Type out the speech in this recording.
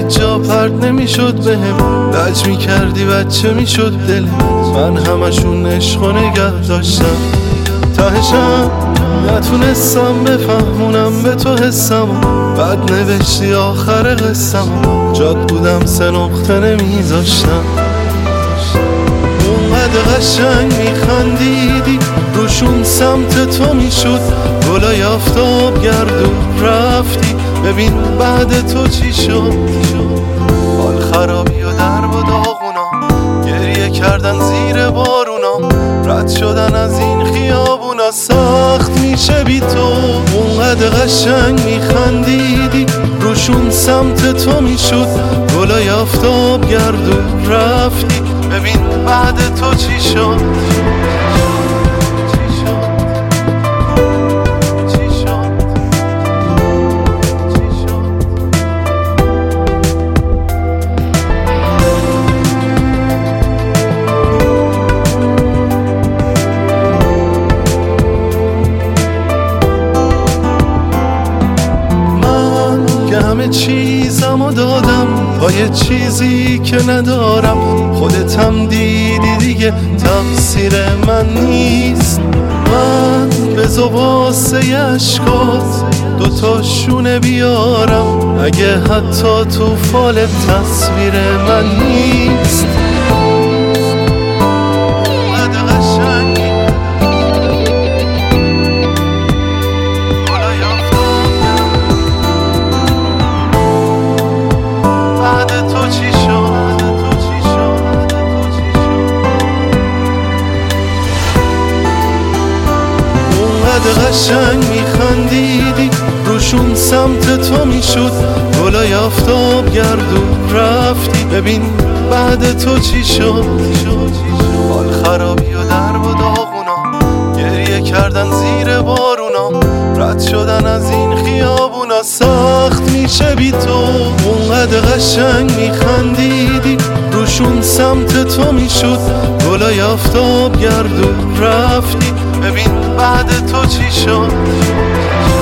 جا پرد نمیشد بهم، لج میکردی بچه میشد دلم، من همشون عشق و نگه داشتم. تهشم نتونستم بفهمونم به تو حسم، بعد نوشتی آخر قصم، جاد بودم 3 نقطه نمیذاشتم. اونقدر قشنگ میخندیدی روشون سمت تو میشد، گلای آفتاب گردون رفتی، ببین بعد تو چی شد. حال خرابی و درب و داغونا، گریه کردن زیر بارونا، رد شدن از این خیابونا سخت میشه بی تو. اونقدر قشنگ میخندیدی روشون سمت تو میشد، گلای آفتاب گردون رفتی، ببین بعد تو چی شد. همه چیزمو دادم با یه چیزی که ندارم، خودتم دیدی دیگه تقصیر من نیست. من به واسه اشکات 2 تا شونه بیارم، اگه حتی تو فال تصویر من نیست. قشنگ میخندیدی روشون سمت تو میشد، گلای آفتاب گردون رفتی، ببین بعد تو چی شد. حال خرابی و درب و داغونا، گریه کردن زیر بارونا، رد شدن از این خیابونا سخت میشه بی تو. اونقدر قشنگ میخندیدی روشون سمت تو میشد، گلای آفتاب گردون رفتی، ببین بعد تو چی شد.